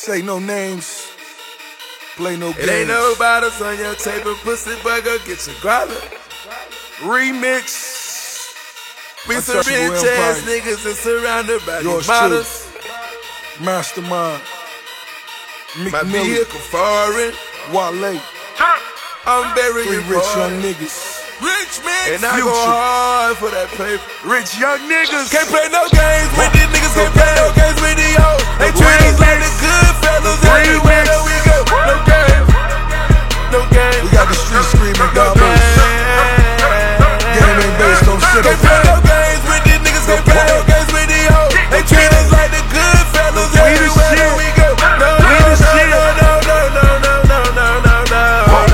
Say no names, play no games. It ain't no bottles on your table, pussy boy, go get your growler. Remix. We some rich ass niggas and surrounded by these models. Mastermind. My vehicle foreign. Wale. I'm very rich young niggas. Rich man, and I go hard for that paper. Rich young niggas. Can't play no games with these niggas. Can't play no games with these hoes. They treat us like the good fellas everywhere that we go. No games, no games. We got the street screaming God bless. Game ain't based on shit. Can't play no games with these niggas. Can't play no games with these hoes. They treat us like the good fellas everywhere that we go. No, no, no, no, no, no, no, no, no, no, no.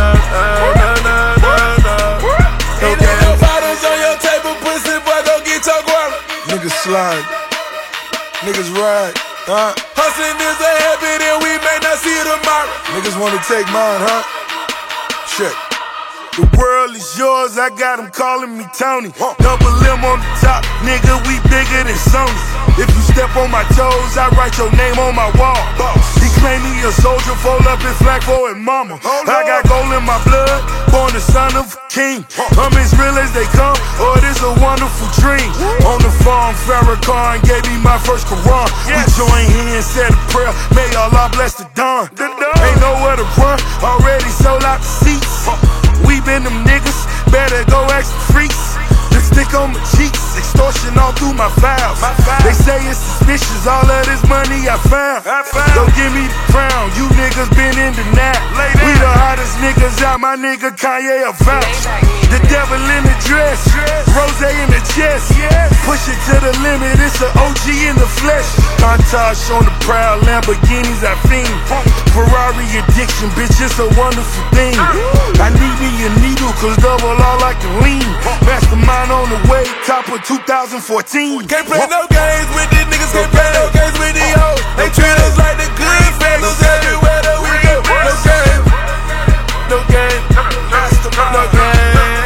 Niggas slide, niggas ride, Hustling is a habit and we may not see tomorrow. Niggas wanna take mine, huh? Check. The world is yours, I got them calling me Tony. Double M on the top, nigga, we bigger than Sony. If you step on my toes, I write your name on my wall. He claim me a soldier, fold up his flag for his mama. I got gold in my blood, born the son of a king. I'm as real as they come, oh, this a wonderful dream. On the farm, Farrakhan gave me my first Quran. We joined hands, said a prayer, may Allah bless the dawn. Ain't nowhere to run, already sold out the seats. We been them niggas, better go ask the freaks. Lipstick on my cheeks, extortion all through my files. They say it's suspicious, all of this money I found. Don't give me the crown, you niggas been in the night. We the hottest niggas out, my nigga Kanye a vouch. The devil in the dress, rose in the chest. Push it to the limit, it's an OG in the flesh. Montage on the proud, Lamborghinis I fiend. Ferrari addiction, bitch, it's a wonderful thing. I need me a needle, cause double all like the lean. Mastermind on the way, top of 2014. Can't play no games with these niggas, can't play no games with these hoes. They treat us like the good fellas everywhere that we go. No game, no game, no game.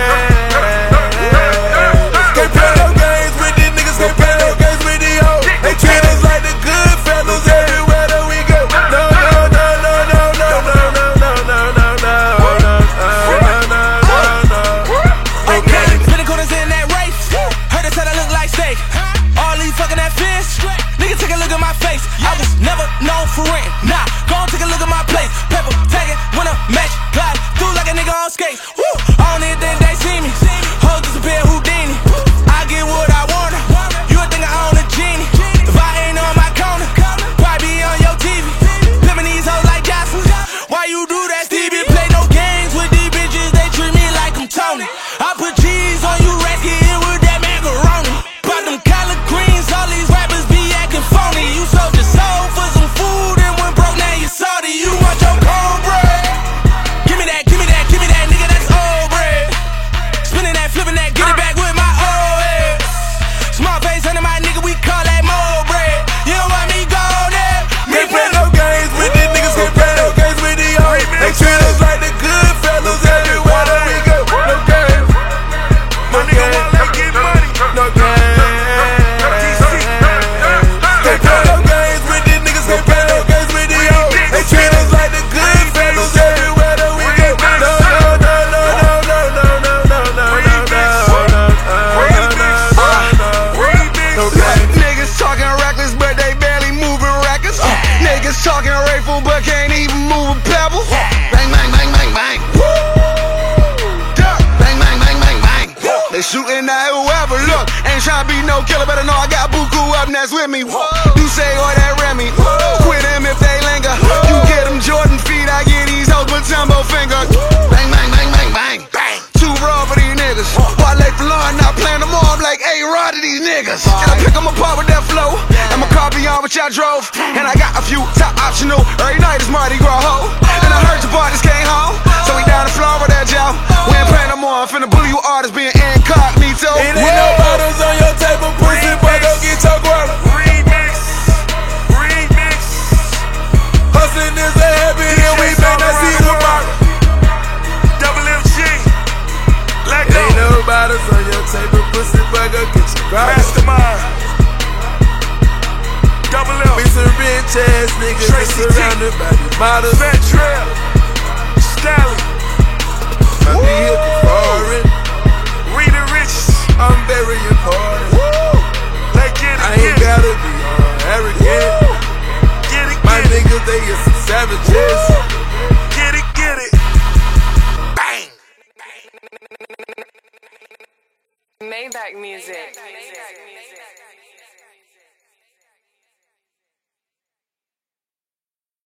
Can't play no games with these niggas, can't play no games with these hoes. They treat us like the good fellas everywhere that we go. No, no, no, no, no, no, no, no, no, no, no, no. Okay, spinning corners in that race. Heard it said I look like steak. All these fucking that fish. Nigga, take a look at my face. I was never known for rent. Nah, go and take a look at my place. Pepper, tag it, winner, match, glide through like a nigga on skates. Woo! I don't even think they see me. Hoes disappear, Houdini. I get what I want. You would think I own a genie. If I ain't on my corner, probably be on your TV. Pimpin' these hoes like Jocelyn. Why you do that, Stevie? Play no games with these bitches. They treat me like I'm Tony. I put cheese on you, rats, get in with that macaroni. Bought them collard greens, all these rappers be acting phony. You sold your soul for some food and went broke, now you salty. You want your cornbread? Give me that, give me that, give me that, nigga, that's old bread. Spinning that, flipping that, get it back with my old head. Small face under my nigga, we call that mold bread. You don't want me go there? Can't play no games with these niggas, can't play no games with these hoes. They treat us like the good fellas everywhere that we go. No games, no games, no games. Can't play no games with these niggas, can't play no games with these hoes. They treat us like the good fellas everywhere that we go. No, no, no, no, no, no, no, no, no, no, no. Niggas talking reckless, but they barely moving records. Niggas talking rifle, but can't even move a pebble. Bang, bang, bang, bang, bang. Bang, bang, bang, bang, bang. They shooting at whoever. Look, ain't tryna be no killer, better know I got Buku up next with me. You say or that Remy. Quit them if they linger. You get them Jordan feet, I get these hoes with Tumbo finger. Bang, bang, bang, bang, bang. Too raw for these niggas. While they flowing, not playing them all. I'm like, hey, raw to these niggas. And I pick them apart with that flow. And my car beyond which I drove. And I got a few top optional. Every night is Mardi Gras ho. And I heard your parties came home. So we down in Florida, y'all. We ain't playing no more. I'm finna bully you artists being incognito. It ain't no bottles on your table, pussy boy, go get your guala. Remix, remix. Hustling is a habit and we may not see tomorrow. Double MG, let It go. ain't no bottles on your table, pussy boy, go get your guala. Mastermind. Double M. We some rich ass niggas Tracy surrounded by these models. Fat Trail, Stallion, My vehicle foreign. Rita Rich. I'm very important. Let's get it, I ain't gotta be arrogant. Get it, My get it, niggas, they is some savages. get it, get it. Bang! Maybach music.